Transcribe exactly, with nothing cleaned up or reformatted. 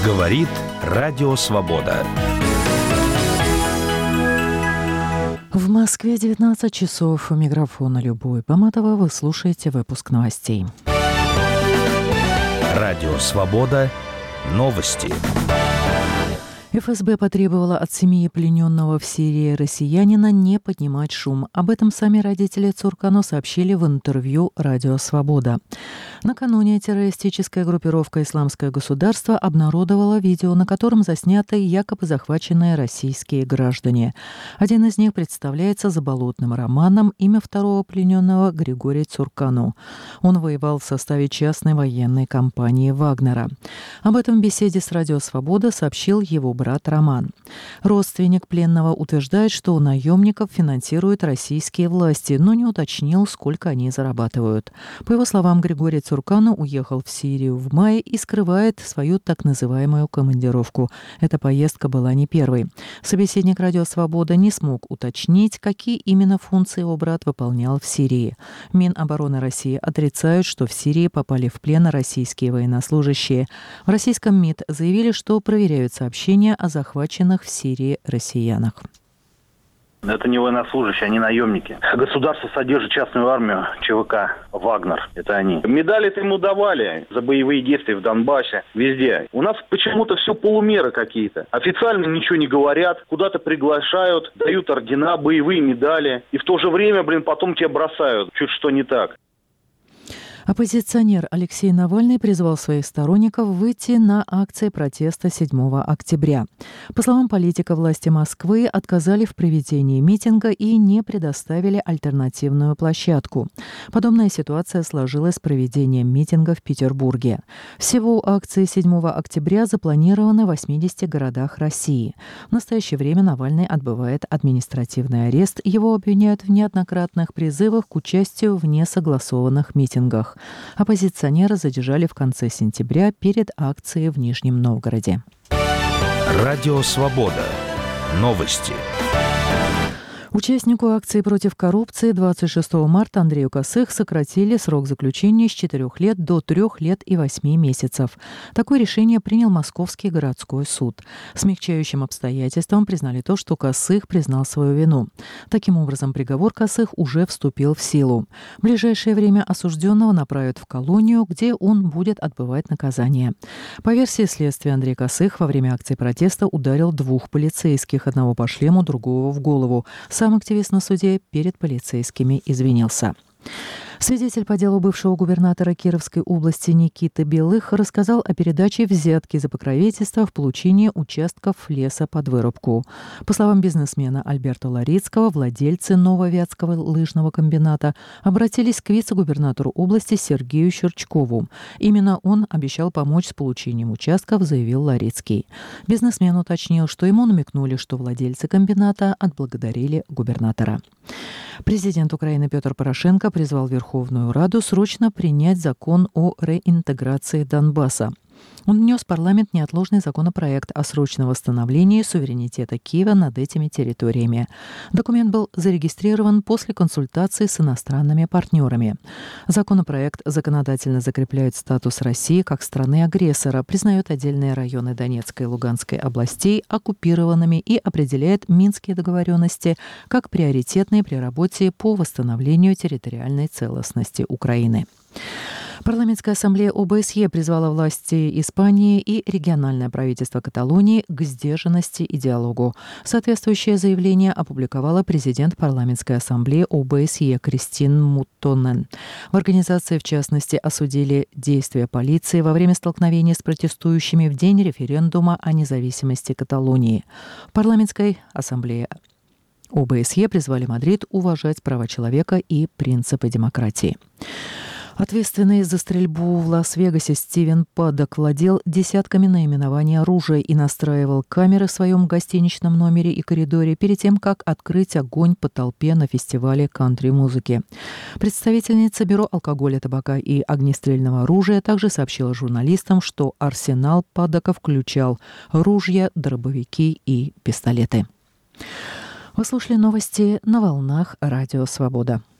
Говорит Радио Свобода. В Москве девятнадцать часов. У микрофона Любовь Баматова. Вы слушаете выпуск новостей. Радио Свобода. Новости. эф эс бэ потребовала от семьи плененного в Сирии россиянина не поднимать шум. Об этом сами родители Цуркану сообщили в интервью «Радио Свобода». Накануне террористическая группировка «Исламское государство» обнародовала видео, на котором засняты якобы захваченные российские граждане. Один из них представляется Заболотным Романом, имя второго плененного Григорий Цуркану. Он воевал в составе частной военной компании «Вагнера». Об этом в беседе с «Радио Свобода» сообщил его брат. брат Роман. Родственник пленного утверждает, что наемников финансируют российские власти, но не уточнил, сколько они зарабатывают. По его словам, Григорий Цуркану уехал в Сирию в мае и скрывает свою так называемую командировку. Эта поездка была не первой. Собеседник «Радио Свобода» не смог уточнить, какие именно функции его брат выполнял в Сирии. Минобороны России отрицают, что в Сирии попали в плен российские военнослужащие. В российском МИД заявили, что проверяют сообщения о захваченных в Сирии россиянах. Это не военнослужащие, они наемники. Государство содержит частную армию ЧВК «Вагнер». Это они. Медали-то ему давали за боевые действия в Донбассе, везде. У нас почему-то все полумеры какие-то. Официально ничего не говорят, куда-то приглашают, дают ордена, боевые медали. И в то же время, блин, потом тебя бросают. Чуть что не так. Оппозиционер Алексей Навальный призвал своих сторонников выйти на акции протеста седьмого октября. По словам политика, власти Москвы отказали в проведении митинга и не предоставили альтернативную площадку. Подобная ситуация сложилась с проведением митинга в Петербурге. Всего акции седьмого октября запланированы в восьмидесяти городах России. В настоящее время Навальный отбывает административный арест. Его обвиняют в неоднократных призывах к участию в несогласованных митингах. Оппозиционера задержали в конце сентября перед акцией в Нижнем Новгороде. Радио Свобода. Новости. Участнику акции против коррупции двадцать шестого марта Андрею Косых сократили срок заключения с четырех лет до трех лет и восьми месяцев. Такое решение принял Московский городской суд. Смягчающим обстоятельством признали то, что Косых признал свою вину. Таким образом, приговор Косых уже вступил в силу. В ближайшее время осужденного направят в колонию, где он будет отбывать наказание. По версии следствия, Андрей Косых во время акции протеста ударил двух полицейских, одного по шлему, другого в голову. Сам активист на суде перед полицейскими извинился. Свидетель по делу бывшего губернатора Кировской области Никиты Белых рассказал о передаче взятки за покровительство в получении участков леса под вырубку. По словам бизнесмена Альберта Ларицкого, владельцы Нововятского лыжного комбината обратились к вице-губернатору области Сергею Щерчкову. Именно он обещал помочь с получением участков, заявил Ларицкий. Бизнесмен уточнил, что ему намекнули, что владельцы комбината отблагодарили губернатора. Президент Украины Петр Порошенко призвал Верховную Раду срочно принять закон о реинтеграции Донбасса. Он внес в парламент неотложный законопроект о срочном восстановлении суверенитета Киева над этими территориями. Документ был зарегистрирован после консультаций с иностранными партнерами. Законопроект законодательно закрепляет статус России как страны-агрессора, признает отдельные районы Донецкой и Луганской областей оккупированными и определяет Минские договоренности как приоритетные при работе по восстановлению территориальной целостности Украины. Парламентская ассамблея о бэ эс е призвала власти Испании и региональное правительство Каталонии к сдержанности и диалогу. Соответствующее заявление опубликовала президент парламентской ассамблеи о бэ эс е Кристин Мутонен. В организации, в частности, осудили действия полиции во время столкновения с протестующими в день референдума о независимости Каталонии. В парламентской ассамблее о бэ эс е призвали Мадрид уважать права человека и принципы демократии. Ответственный за стрельбу в Лас-Вегасе Стивен Паддок владел десятками наименований оружия и настраивал камеры в своем гостиничном номере и коридоре перед тем, как открыть огонь по толпе на фестивале кантри-музыки. Представительница Бюро алкоголя, табака и огнестрельного оружия также сообщила журналистам, что арсенал Паддока включал ружья, дробовики и пистолеты. Вы слушали новости на волнах Радио Свобода.